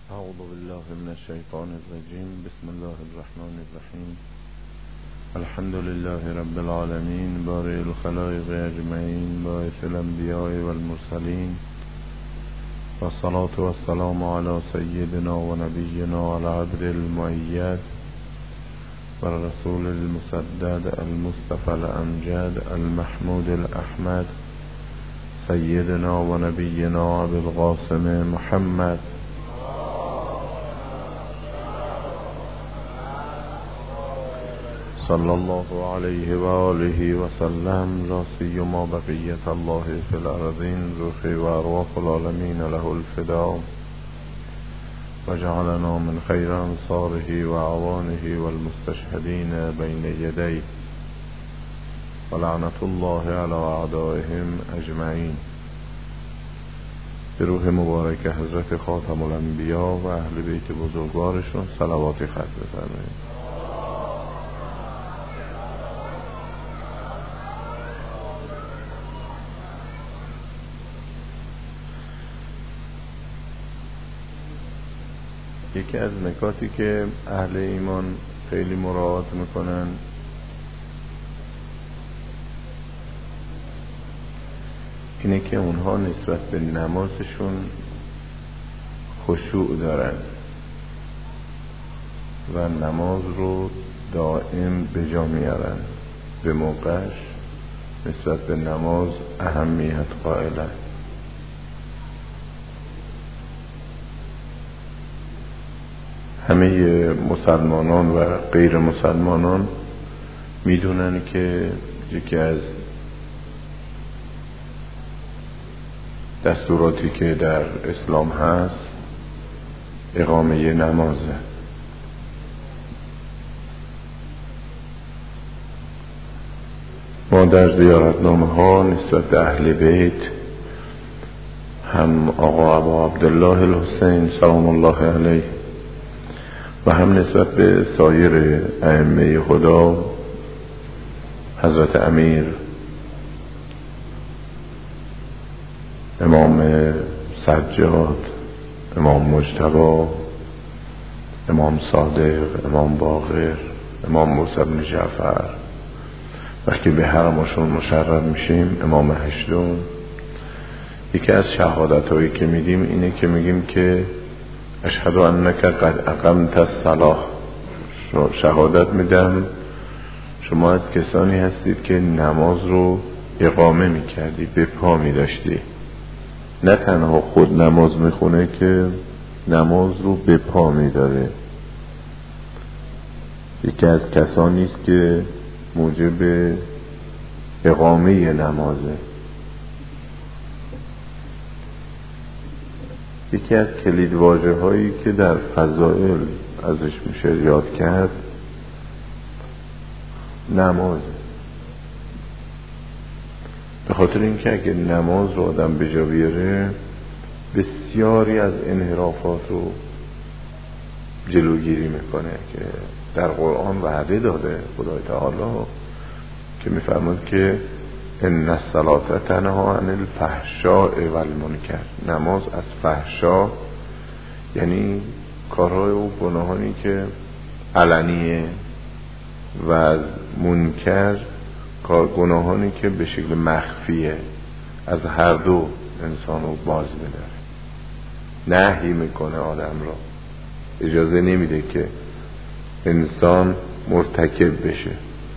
أعوذ بالله من الشيطان الرجيم. بسم الله الرحمن الرحيم. الحمد لله رب العالمين بارئ الخلائق أجمعين باعث الأنبياء والمرسلين والصلاة والسلام على سيدنا ونبينا العبد المؤيد والرسول المسدد المصطفى الأمجد المحمود الأحمد سيدنا ونبينا أبي القاسم محمد صلى الله عليه وآله وسلم، لا سيما بقية الله في الأرضين، روح وأرواح العالمين له الفداء، وجعلنا من خير أنصاره وعوانه والمستشهدين بين يديه، ولعنة الله على أعدائهم أجمعين. به روح مبارک حضرت خاتم الانبیا و اهل بیت بزرگوارشون صلوات ختم بفرمایید. یکی از نکاتی که اهل ایمان خیلی مراعات میکنن اینه که اونها نسبت به نمازشون خشوع دارن و نماز رو دائم به جا میارن، به موقعش نسبت به نماز اهمیت قائلن. همه مسلمانان و غیر مسلمانان میدونن که یکی از دستوراتی که در اسلام هست اقامه نمازه. ما در زیارتنامه ها نسبت به اهل بیت هم آقا ابا عبدالله الحسین سلام الله علیه و هم نسبت به سایر ائمه خدا، حضرت امیر، امام سجاد، امام مجتبی، امام صادق، امام باقر، امام موسی بن جعفر، وقتی به حرمشون مشرف میشیم امام هشتم، یکی از شهادت هایی که میدیم اینه که میگیم که اشهد انک قد اقمت الصلاة، شهادت میدم شما از کسانی هستید که نماز رو اقامه میکردی، به پا میداشتی. نه تنها خود نماز میخونه که نماز رو به پا میداره. یکی از کسانی است که موجب اقامه نمازه. یکی از کلیدواژه هایی که در فضائل ازش میشه یاد کرد نمازه. به خاطر اینکه اگه نماز رو آدم به جا بیاره بسیاری از انحرافات رو جلوگیری میکنه که در قرآن وعده داده خدای تعالی که میفرماد که ان الصلاة تنها عن الفحشاء والمنکر. نماز از فحشا یعنی کارهای و گناهانی که علنیه و از منکر گناهانی که به شکل مخفیه، از هر دو انسان رو باز می‌داره، نهی میکنه آدم را، اجازه نمیده که انسان مرتکب بشه.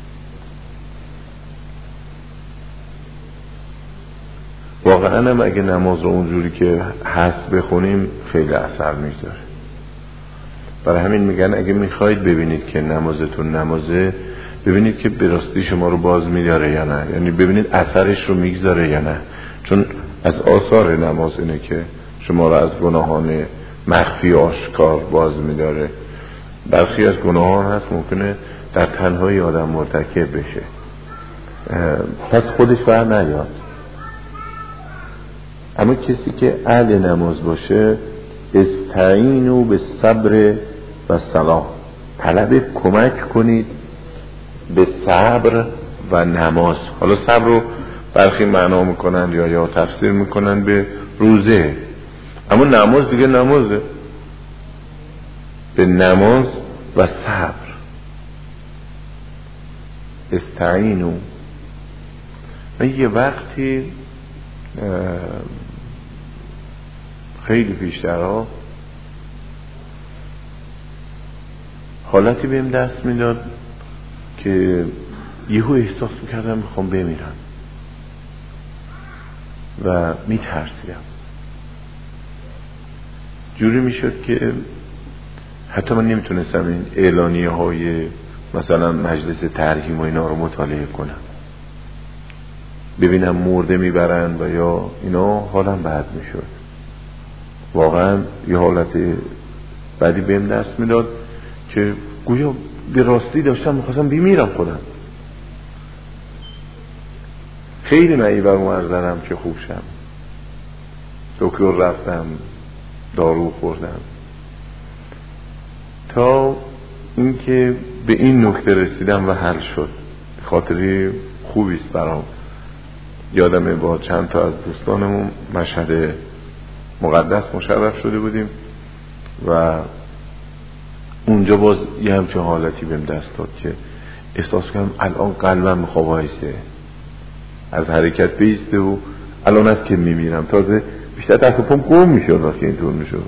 واقعا هم اگه نماز رو اونجوری که هست بخونیم خیلی اثر میذاره. برای همین میگن اگه میخواید ببینید که نمازتون نمازه، ببینید که به راستی شما رو باز میداره یا نه، یعنی ببینید اثرش رو میگذاره یا نه. چون از آثار نماز اینه که شما رو از گناهان مخفی و آشکار باز میداره. برخی از گناهان هست ممکنه در تنهایی آدم مرتکب بشه، پس خودش بر نیاد. اما کسی که اهل نماز باشه استعینوا بالصبر و صلاة، طلب کمک کنید به صبر و نماز. حالا صبر رو برخی معنا میکنن یا تفسیر میکنن به روزه، اما نماز دیگه نمازه. به نماز و صبر. استعینوا. من یه وقتی خیلی پیشترها حالتی بهم دست میداد که یهو احساس میکردم میخوام بمیرم و میترسیدم. جوری میشد که حتی من نمیتونستم این اعلانیه های مثلا مجلس ترحیم و اینا رو مطالعه کنم، ببینم مرده میبرن و یا اینا، حالم بد میشد. واقعا یه حالت بعدی بهم دست میداد که گویا به راستی داشتم میخواستم بمیرم خودم. خیلی من بر مرزنم که خوب شم. دکتر رفتم، دارو خوردم، تا اینکه به این نکته رسیدم و حل شد. خاطری خوبیست برام. یادمه با چند تا از دوستانمون مشهد مقدس مشرف شده بودیم و اونجا باز یه همچین حالتی بهم دست داد که احساس کنم الان قلبم میخواد وایسه، از حرکت بیسته و الان است که میمیرم. تازه بیشتر دست و پام گم میشد وقتی اینطور میشد.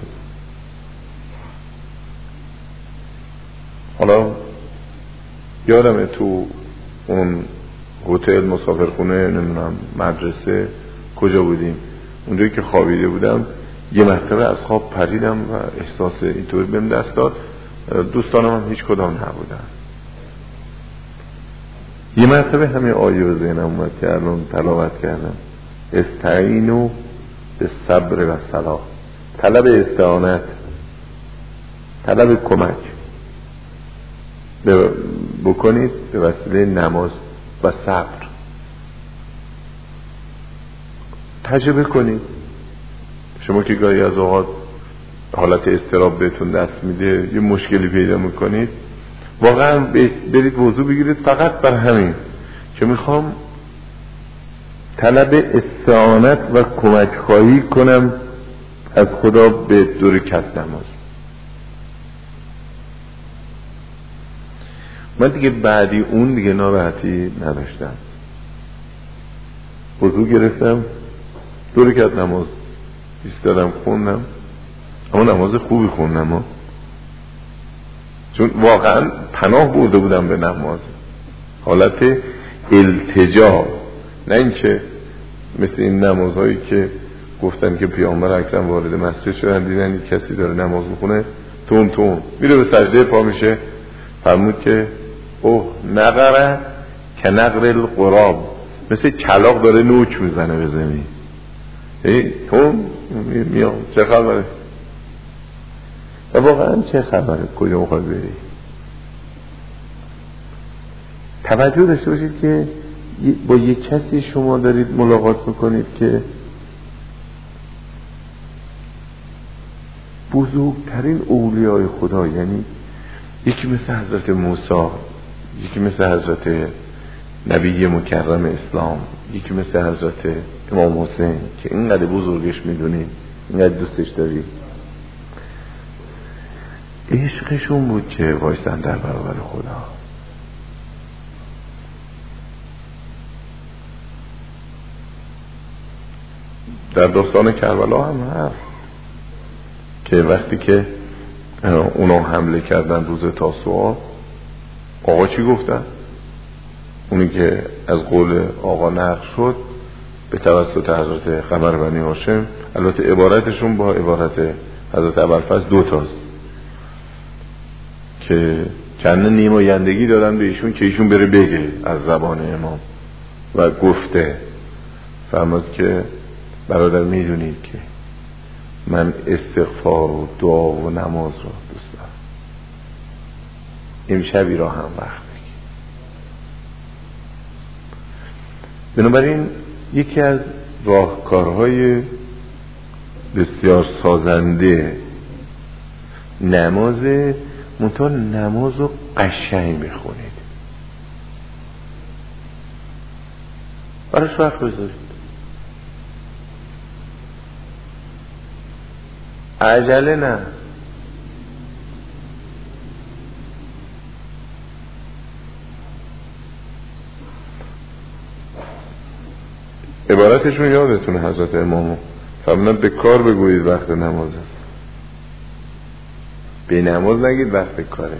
حالا یادمه تو اون هتل، مسافرخونه، نمیدونم مدرسه، کجا بودیم، اونجایی که خوابیده بودم یه مرتبه از خواب پریدم و احساس اینطوری بهم دست داد. دوستانم هم هیچ کدام نبودن. یه مرتبه همین آیه به ذهنم اومد که الان تلاوت کردم. استعینوا بالصبر و الصلاة. طلب استعانت، طلب کمک بکنید به وسیله نماز و صبر. تجربه کنید. شما که گاهی از اوقات حالت اضطراب بهتون دست میده، یه مشکلی پیدا میکنید، واقعا برید وضو بگیرید فقط بر همین که میخوام طلب استعانت و کمک خواهی کنم از خدا به دو رکعت نماز. من دیگه بعدی اون دیگه ناراحتی نداشتم. وضو گرفتم، 2 رکعت نماز ایستادم خوندم، اما نماز خوبی خوندم چون واقعا پناه برده بودم به نماز. حالت التجا، نه اینکه مثل این نمازهایی که گفتن که پیامبر اکرم وارد مسجد شدن دیدن یک کسی داره نماز میخونه، تون میره به سجده پا میشه، فرمود که اوه نقره که نقر القراب، مثل کلاغ داره نوک میزنه به زمین. تون میام چه خبره؟ و واقعا چه خبره؟ کجا میخوای بری؟ توجه داشته باشید که با یک کسی شما دارید ملاقات میکنید که بزرگترین اولیای خدا، یعنی یکی مثل حضرت موسی، یکی مثل حضرت نبی مکرم اسلام، یکی مثل حضرت امام حسین که اینقدر بزرگش میدونید، اینقدر دوستش دارید. عشقشون بود که وایستن در برابر خدا. در داستان کربلا هم هست که وقتی که اونا حمله کردن روز تاسوعا، آقا چی گفتن؟ اونی که از قول آقا نقل شد به توسط حضرت قمر بنی هاشم، البته عبارتشون با عبارت حضرت ابوالفضل 2 تاست که چند نمایندگی دادن به ایشون که ایشون بره بگه از زبان امام و گفته. فرمود که برادر میدونید که من استغفار و دعا و نماز رو دوست دارم، امشبی را هم وقت بگی. بنابراین یکی از راهکارهای بسیار سازنده نماز، منتها نماز رو قشنگ بخونید، براش وقت بذارید، عجله نه. زیارتشون یادتونه حضرت امامو فرمودن به کار بگویید وقت نمازه، به نماز نگید وقت کاره.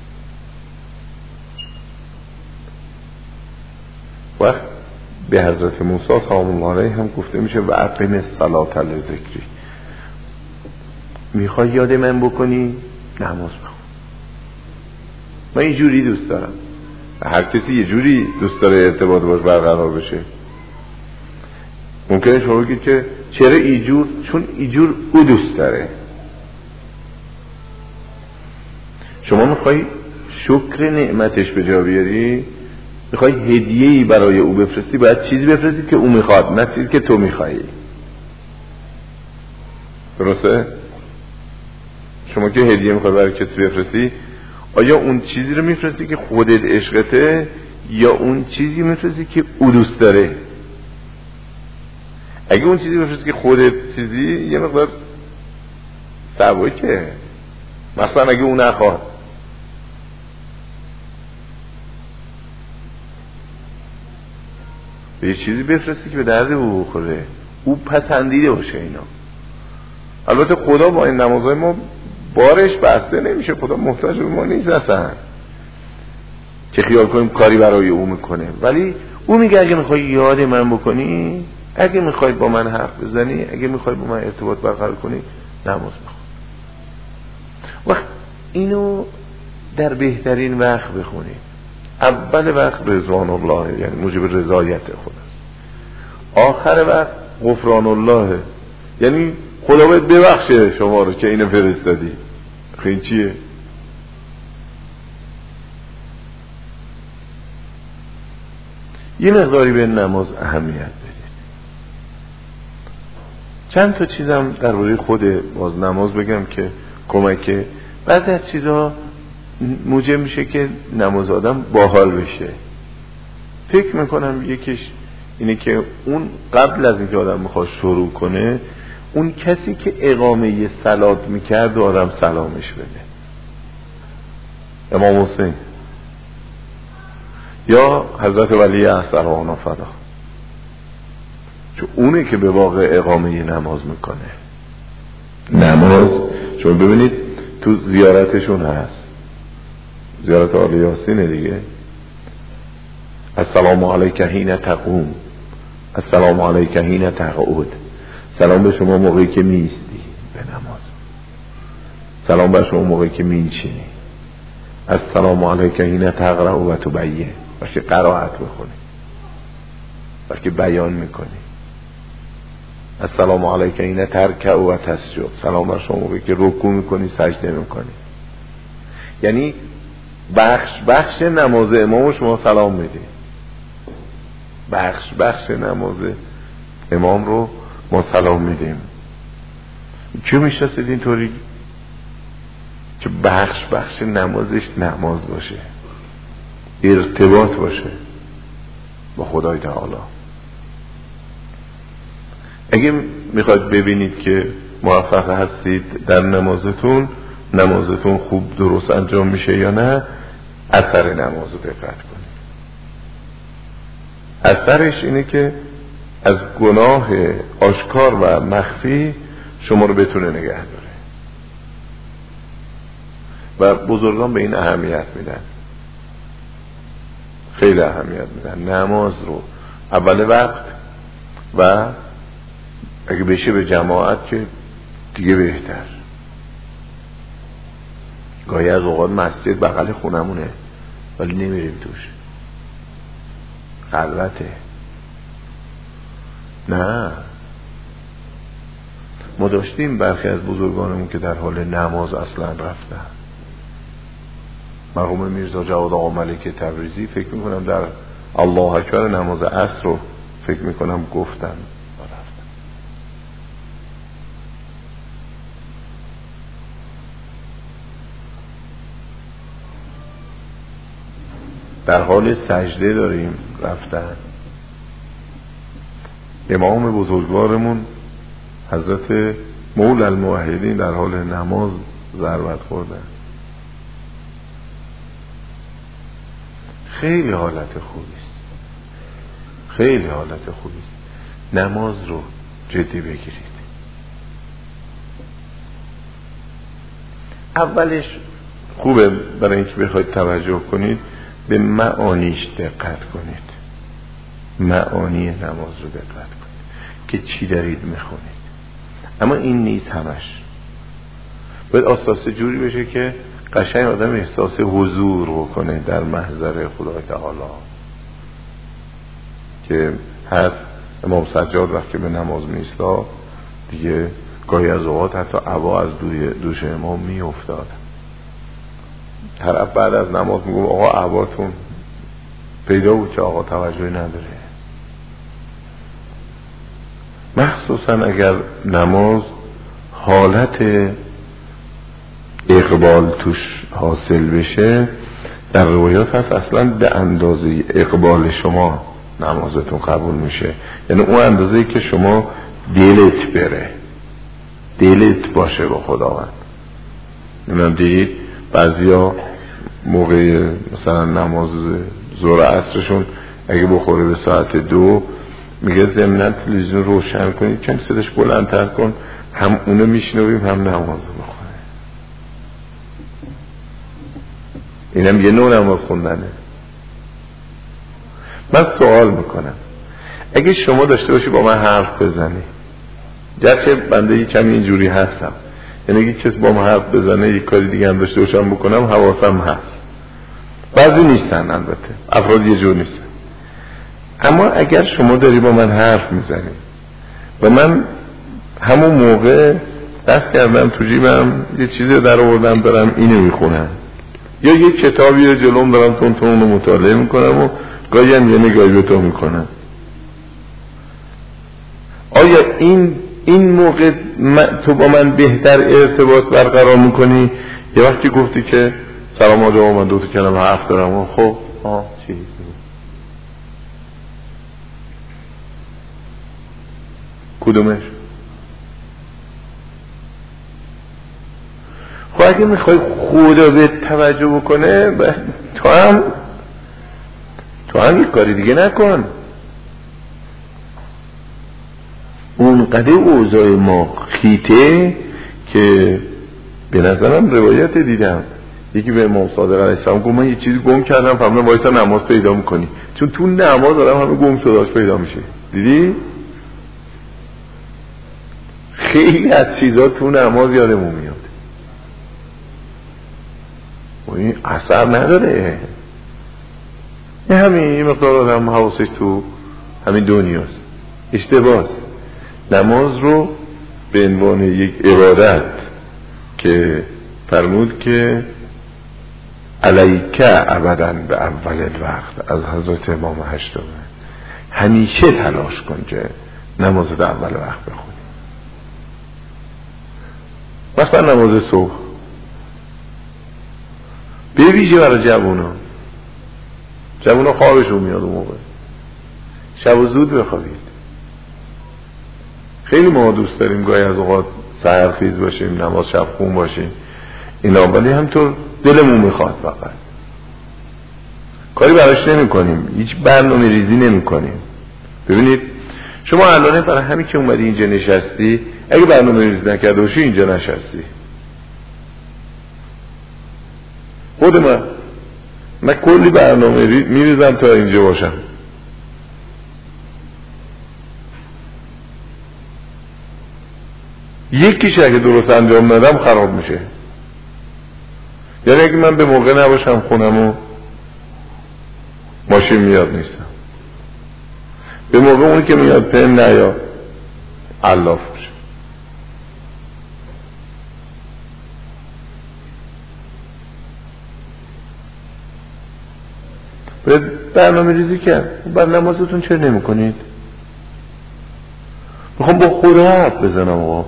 وقت به حضرت موسی سلام الله علیه هم گفته میشه و اقیم الصلاة لذکری، میخوای یاد من بکنی نماز بخون. من اینجوری دوست دارم، هر کسی یه جوری دوست داره ارتباط باش برقرار بشه. ممکنه شما بگید که چرا اینجور؟ چون اینجور او دوست داره. شما میخوای شکر نعمتش به جا بیاری، میخوای هدیه‌ای برای او بفرستی، باید چیزی بفرستی که او میخواد، نه چیزی که تو میخوایی. درسته؟ شما که هدیه میخوای برای کسی بفرستی، آیا اون چیزی رو میفرستی که خودت عشقته یا اون چیزی میفرستی که او دوست داره؟ اگه اون چیزی بفرستی که خودت چیزی، یه مقدار سبکه. مثلا اگه اون نخواد، یه چیزی بفرستی که به درد او بخوره، او پسندیده باشه اینا. البته خدا با این نمازهای ما بارش بسته نمیشه، خدا محتاج به ما نیست اصلا که خیال کنیم کاری برای او میکنه. ولی او میگه اگه میخوای یاد من بکنی، اگه میخوای با من حرف بزنی، اگه میخوای با من ارتباط برقرار کنی، نماز بخون. وقت اینو در بهترین وقت بخونی. اول وقت رضوان الله، یعنی موجب رضایت خداست. آخر وقت غفران الله، یعنی خدا باید ببخشه شما رو که اینو فرستادی. این چیه؟ یه مقداری به نماز اهمیت بدید. چند تا چیزم درباره خود باز نماز بگم که کمکه. بعضی از چیزها موجب میشه که نماز آدم باحال بشه. فکر میکنم یکیش اینه که اون قبل از اینکه آدم میخواد شروع کنه، اون کسی که اقامه صلات میکرد و آدم سلامش بده، امام حسین یا حضرت ولی احسران فدا، چون اونه که به واقع اقامه نماز میکنه. نماز شما ببینید تو زیارتشون هست، زیارت آل یاسینه دیگه. السلام علیک حین تقوم، السلام علیک حین تقعد. سلام به شما موقعی که میستی به نماز، سلام به شما موقعی که میشینی. السلام علیک حین تقرأ و تبین، وقتی قرائت بخونی، وقتی بیان میکنی. السلام علیک حین ترکع و تسجد، سلام بر شما موقعی که رکوع میکنی سجده میکنی. یعنی بخش نماز امام شما سلام میدی، بخش نماز امام رو ما سلام میدیم. چه میشناسید اینطوری که بخش نمازش نماز باشه، ارتباط باشه با خدای تعالی. اگه میخواید ببینید که موفق هستید در نمازتون خوب درست انجام میشه یا نه، اثر نماز رو دقت کنید. اثرش اینه که از گناه آشکار و مخفی شما رو بتونه نگه داره و بزرگان به این اهمیت میدن، خیلی اهمیت میدن نماز رو اول وقت، و اگه بشه به جماعت که دیگه بهتر. گاهی از اوقات مسجد بغل خونمونه ولی نمیریم توش، خلوته. نه، ما داشتیم برخی از بزرگانمون که در حال نماز اصلا رفتن. مرحوم میرزا جواد آقا ملک تبریزی فکر میکنم در الله اکبر نماز عصر رو فکر میکنم گفتن و رفتن. در حال سجده داریم رفتن. امام بزرگوارمون حضرت مولا الموحدین در حال نماز ضربت خوردن. خیلی حالت خوبیست، خیلی حالت خوبیست. نماز رو جدی بگیرید. اولش خوبه برای اینکه بخواید توجه کنید به معانیش دقت کنید، معانی نماز رو دقت کنید که چی دارید میخونید. اما این نیست همش، باید اساس جوری بشه که قشنگ آدم احساس حضور بکنه در محضر خدای تعالی. که هست امام سجاد وقتی به نماز میستا دیگه گاهی از اوقات حتی عبا از دوش امام میافتاد. هر بعد از نماز میگم آقا عباتون پیدا بود که آقا توجهی نداره. مخصوصا اگر نماز حالت اقبال توش حاصل بشه، در روایات هست اصلا به اندازه اقبال شما نمازتون قبول میشه، یعنی اون اندازه‌ای که شما دلت بره، دلت باشه با خداوند. نمیدونم دیدید بعضیا موقع مثلا نماز ظهر عصرشون اگه بخوره به ساعت 2 میگه ضمناً تلویزیون روشن کنید چون صداش بلندتر کن، هم اونو میشنویم هم نماز بخونه. اینم یه نوع نماز خوندنه. من سوال میکنم اگه شما داشته باشی با من حرف بزنی، گرچه بنده یه کمی اینجوری هستم، یعنی اگه کسی با من حرف بزنه یک کاری دیگه هم داشته باشم بکنم حواسم هست، بعضی نیستن البته، افراد یه جور نیستن. اما اگر شما داری با من حرف میزنی و من همون موقع دست کردم تو جیبم یه چیزی در آوردم دارم اینو میخونم، یا یه کتابی رو جلوم دارم تون اونو مطالعه میکنم و گاهی هم یه نگاهی به تو میکنم، آیا این موقع تو با من بهتر ارتباط برقرار میکنی یه وقتی گفتی که سلام آقا من دو تا کلمه حرف دارم؟ خب چی؟ کدومش؟ خب اگه میخوای خدا به توجه بکنه تو هم یک کاری دیگه نکن. اونقدر اوضاع ما خیته که به نظرم روایت دیدم یکی به امام صادق علیه السلام گفت من یه چیزی گم کردم، فهمیدم وایسا نماز پیدا میکنی، چون تو نماز دارم همه گم شداش پیدا میشه. دیدی؟ خیلی از چیزا تو نماز یادمون میاد و این اثر نداره. همین مقدار آدم حواسش تو همین دنیاست. اشتباهه. نماز رو به عنوان یک عبادت که فرمود که علیکه ابدا به اول الوقت از حضرت امام هشتم، همیشه تلاش کن که نماز در اول وقت بخونی. مثلا نماز صبح به ویژه برای جوونا خوابشون میاد اون موقع، شب و زود بخوابید. خیلی ما دوست داریم گاهی از اوقات سحرخیز باشیم، نماز شب خون باشیم اینا، ولی همطور دلمون میخواد فقط کاری براش نمی کنیم، هیچ برنامه ریزی نمی کنیم. ببینید شما الان برای همین که اومدی اینجا نشستی، اگه برنامه ریزی نکرده باشی اینجا نشستی. خود من کلی برنامه میریزم تا اینجا باشم. یکیش اگه درست انجام ندم خراب میشه. یعنی اگه من به موقع نباشم خونم و ماشین میاد نیستم، به موقع اونی که میاد پن نیاد علاف باشه. برنامه ریزی کرد. بعد نمازتون چرا نمی کنید؟ میخوام با خدا حرف بزنم. آقا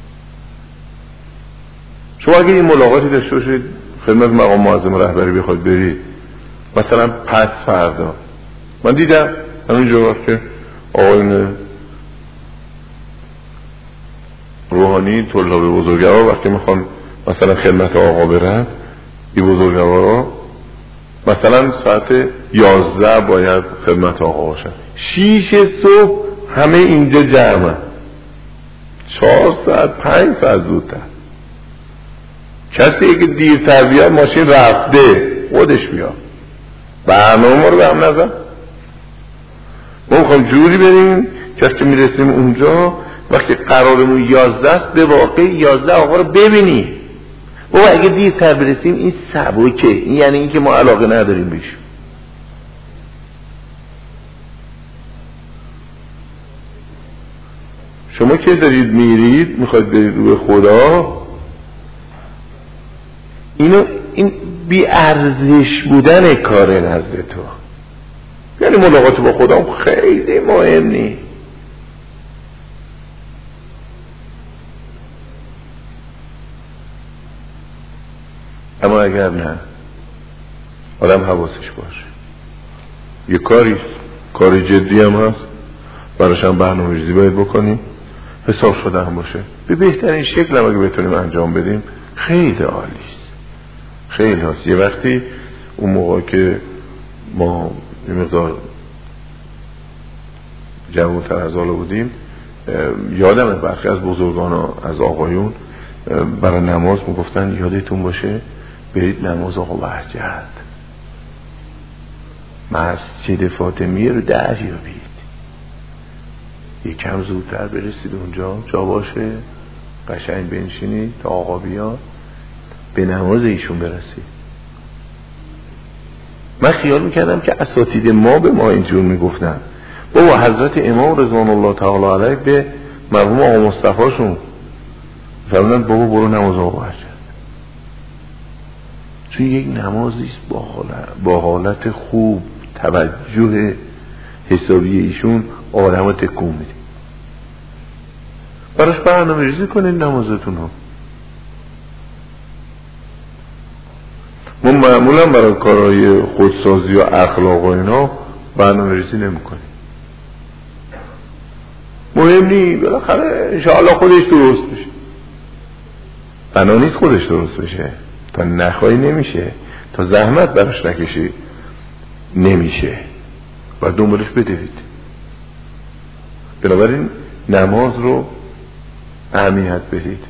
شما اگه این ملاقاتی داشته باشید خدمت مقام معظم رهبری بخواید برید، مثلا پس فردا من دیدم همینجا که آقایون روحانی طلاب بزرگوار وقتی میخوان مثلا خدمت آقا برن، این بزرگوارا مثلا ساعت 11 باید خدمت آقا باشن، 6 صبح همه اینجا جمعه 4 ساعت 5 ساعت زودتر. کسی که دیرتر بیاد ماشین رفته خودش بیاد، برنامه رو به هم نزن. ما میخوایم جوری بریم که میرسیم اونجا وقتی قرارمون 11 است به واقع 11 آقا رو ببینی. بابا اگه دیرتر برسیم این سبکه، این یعنی این که ما علاقه نداریم بهش. شما که دارید میرید میخواید برید روی خدا، این بی ارزش بودن کار نزد تو، یعنی ملاقات با خدا خیلی مهم نیست. اما اگر نه آدم حواسش باشه یه کار جدی هم هست، براش هم برنامه‌ریزی باید بکنیم، حساب شده هم باشه، به بهترین شکل هم اگه بتونیم انجام بدیم خیلی عالیست، خیلی هست. یه وقتی اون موقع که ما یه مقدار جوان‌تر از حالا بودیم، یادمه برخی از بزرگان از آقایون برای نماز میگفتن یادتون باشه برید نماز آقا وحجت مسجد فاطمیه رو دریابید، یکم زودتر برسید اونجا جا باشه، قشنگ بنشینید تا آقا بیاد به نماز ایشون برسید. من خیال میکردم که اساتید ما به ما اینجور میگفتن. بابا حضرت امام رضوان الله تعالی علیه به مرحوم آقا مصطفی شون فرمودن بابا برو نماز آقا وحجت، چون یک نمازیست با حالت خوب، توجه حسابی ایشون آدم رو تکون میده. براش برنامه ریزی کنید نمازتون ها. ما معمولا برای کارهای خودسازی و اخلاق و اینا برنامه ریزی نمی کنیم. مهم نی، بالاخره انشاءالله خودش درست بشه. بنا نیست خودش درست بشه، تا نخوای نمیشه، تا زحمت براش نکشی نمیشه، باید دنبالش بدوید. بنابراین نماز رو اهمیت بدید.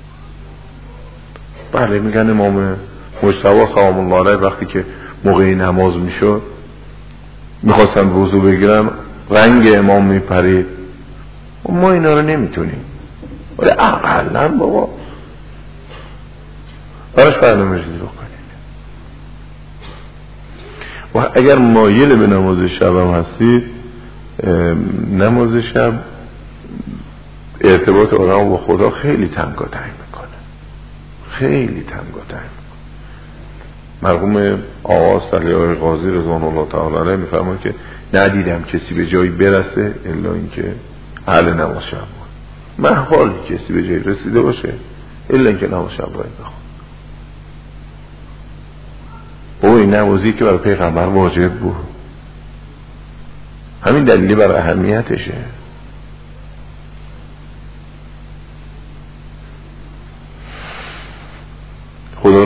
بله میگن امام مجتبی سلام الله علیه وقتی که موقع نماز میشد میخواستن وضو بگیرن رنگ امام میپرید. ما اینا رو نمیتونیم، ولی اقلا بابا براش برنامه ریزی بکنید. و اگر مایل به نماز شب هم هستید، نماز شب ارتباط آدم با خدا خیلی تنگاتنگ میکنه، خیلی تنگاتنگ میکنه. مرحوم آقا صالح قاضی رضوان الله تعالی علیه میفرماید که ندیدم کسی به جایی برسه الا اینکه اهل نماز شب بود. محال کسی به جایی رسیده باشه الا اینکه نماز شب باید بخونه. او این نمازی که برای پیغمبر واجب بود، همین دلیلی برای اهمیتشه. خدا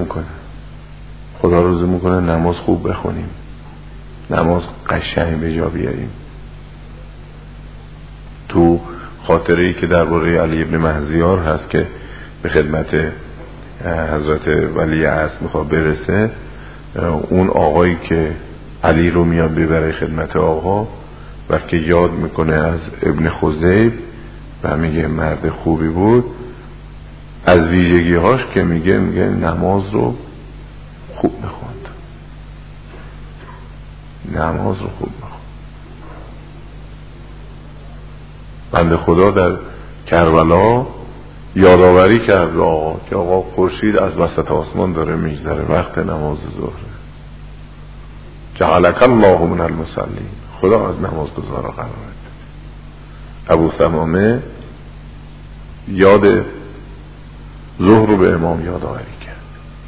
روزی میکنه نماز خوب بخونیم، نماز قشنگ به جا بیاریم. تو خاطره‌ای که درباره علی ابن مهزیار هست که به خدمت حضرت ولی عصر میخواد برسه، اون آقایی که علی رو میاد ببره خدمت آقا و که یاد میکنه از ابن خزیب و میگه مرد خوبی بود، از ویژگی‌هاش که میگه نماز رو خوب میخوند، نماز رو خوب میخوند. بنده خدا در کربلا یادآوری کرد آقا که آقا خورشید از وسط آسمان داره میگذره، وقت نماز ظهره. جعلک الله من المصلین، خدا از نمازگزارا قرار بده. ابو ثمامه یاد ظهر رو به امام یادآوری کرد.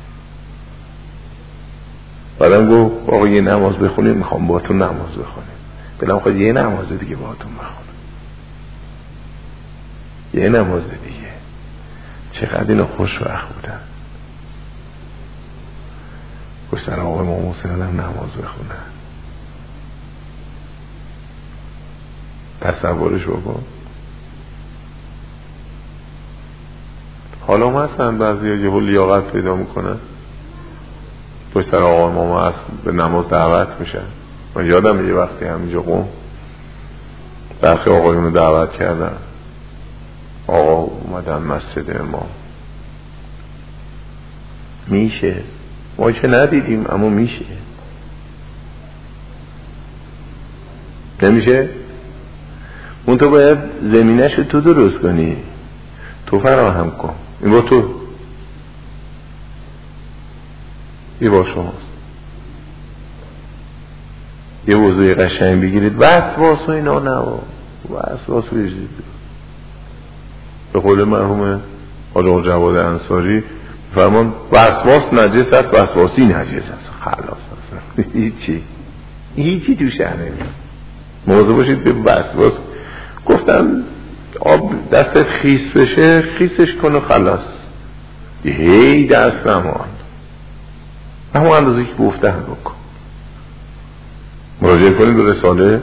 بعدم گفت آقا یه نماز بخونید، میخوام باهاتون نماز بخونیم. بلام خواهد یه نماز دیگه باهاتون بخونم، یه نماز دیگه. چقدر اینا خوشوقت بودن. گفتن آقا امام حسین هم نماز بخونن. تصورش بکن. حالا مثلا بعضی ها یه لیاقت پیدا میکنن پشت سر آقا ماما از به نماز دعوت میشن. من یادم یه وقتی همینجا قم برخی آقایون رو دعوت کردن، آقا اومدن مسجد امام. میشه، ما که ندیدیم اما میشه. نمیشه؟ اون تو باید زمینش رو تو درست کنی، تو فراهم کن. این با تو، این با شماست. یه وضوی قشنگ بگیرید، وسواس و اینا نوا، وسواس بجید. به قول مرحوم آقا جواد انصاری فرمان وسواس نجس است، وسواسی نجس است. خلاص است. هیچی توش نمیاد. موضوع باشید به وسواس. گفتم آب دستت خیس بشه خیسش کن و خلاص، هی دست نمان، همون اندازه که گفتم بکن. مراجعه کنید به رساله،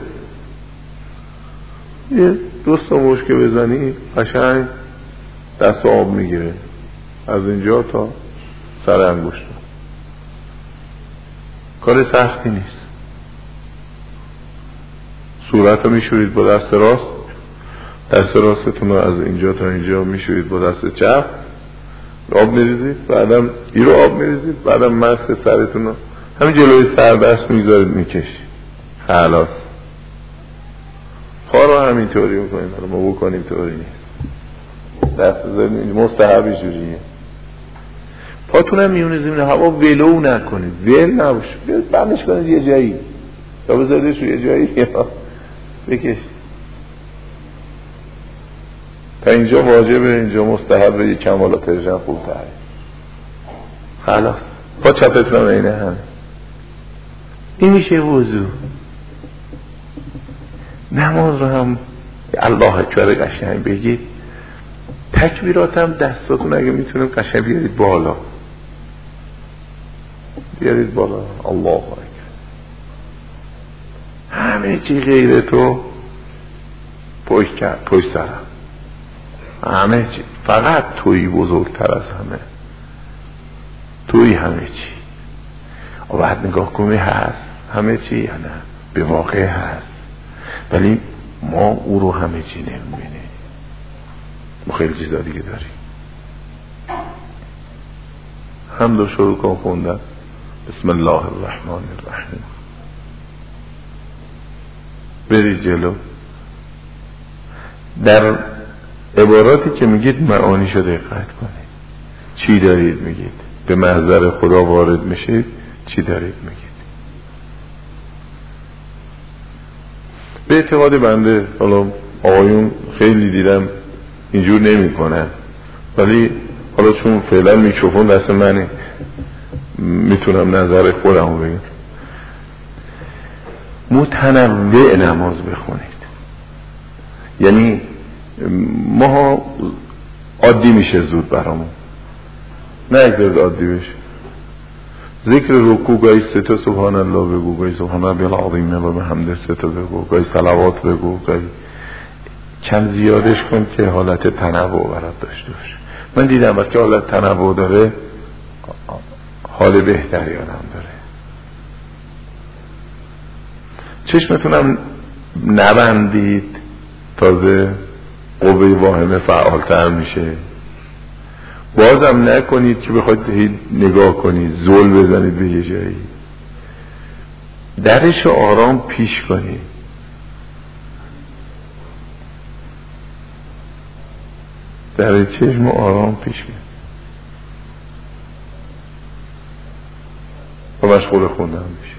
یه دوست مشکه بزنی قشنگ دست آب میگیره از اینجا تا سر انگشت. کار سختی نیست. صورت رو میشورید با دست راست، دست راستتون رو از اینجا تا اینجا میشورید با دست چپ، آب میریزید، بعدم این رو آب میریزید، بعدم مست سرتون رو همین جلوی سر دست میگذارید میکشید. خلاص. پا رو همینطوری بکنید. ما بکنیم طوری نیست، دست بزنید مستحبی جوریه. پاتون هم میونه زمین هوا ولو نکنید، ول نباشه، بندش کنید یه جایی یا بذاریدش رو یه جایی یا بکشید. تا اینجا واجبه، اینجا مستحبه، یه کمالات رجن خوب تره. خلاص. پا چپتون هم اینه همه. این میشه وضو. نماز رو هم الله اکبر قشنگ بگید. تکبیرات هم دستاتون اگه میتونیم قشنگ بیارید بالا، بیارید بالا. الله اکبر. همه چی غیر تو پشت سرم، همه چی، فقط تویی بزرگتر از همه، تویی همه چی. و بعد نگاه کنی هست همه چی یا نه؟ به واقع هست، ولی ما او رو همه چی نمیبینیم. ما خیلی چیزا دیگه داریم. حمد و شروع کن خوندن. بسم الله الرحمن الرحیم. برید جلو. در عباراتی که میگید معانیشو دقت کنید. چی دارید میگید؟ به محضر خدا وارد میشید، چی دارید میگید؟ به اعتقاد بنده، حالا آقایون خیلی دیدم اینجور نمی کنن، ولی حالا چون فعلا میکروفون دست منه میتونم نظر خودمو بگم. متنوع نماز بخونید. یعنی ما عادی میشه زود برامون، نه اگرد عادی بشه. ذکر رکوع گاهی 3 سبحان الله بگو، گاهی سبحان ربی العظیم و بحمده 3 بگو، گاهی صلوات بگو، گاهی کم زیادش کن که حالت تنوع برات داشته باشه. من دیدم وقتی حالت تنوع داره حال بهتری آدم داره. چشمتونم نبندید، تازه قوه واهمه فعالتر میشه. بازم نکنید که بخواید نگاه کنید، زل بزنید به یه جایی. درش آرام پیش کنید. در چشم آرام پیش کنید و مشغول خوندن بشید.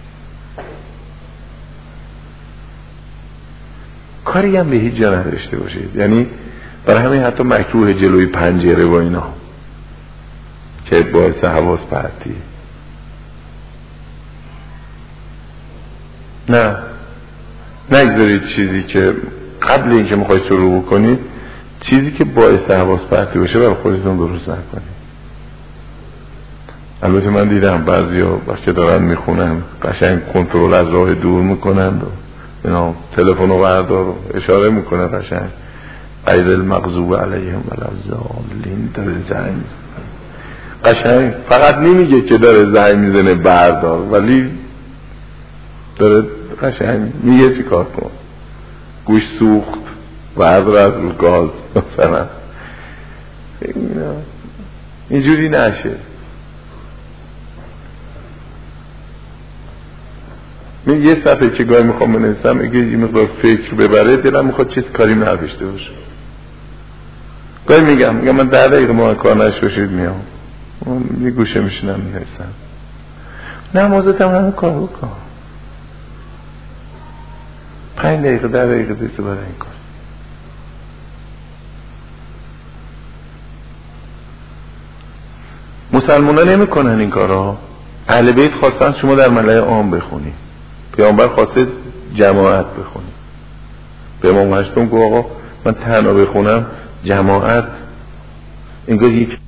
کاری هم به هیچ جا نداشته باشید. یعنی برای همین حتی مکروه جلوی پنجره و اینا که باعث حواس پرتی. نه نگذارید چیزی که قبل اینکه میخواید شروع کنید چیزی که باعث حواس پرتی باشه برای خودتون درست نکنید. البته من دیدم بعضیا وقتی دارن میخونن قشنگ کنترل از راه دور میکنند و اینا تلفن رو بردار اشاره میکنه قشنگ غیر المغضوب علیهم ولا الضالین، داره زنگ قشنگ فقط نمیگه که داره زنگ میزنه بردار، ولی داره قشنگ میگه چی کار کن، گوش سوخت بردار از رو گاز مثلا. اینجوری نشه. من یه صفحه که گاهی میخوام بنویسم اگه یه مقدار فکر ببره دلم میخواد چیز کاری نوشته باشه. گاهی میگم من 10 دقیقه ما کار نشوشید میام یه گوشه میشینم مینویسم. نمازت هم همه کار بکن، 5 دقیقه 10 دقیقه دیسته برای این کار. مسلمان ها نمی کنن این کار ها. اهل بیت خواستن شما در ملأ عام بخونی، پیامبر خواسته جماعت بخونی. به امام هشتم گفت آقا من تنها بخونم جماعت انگار یک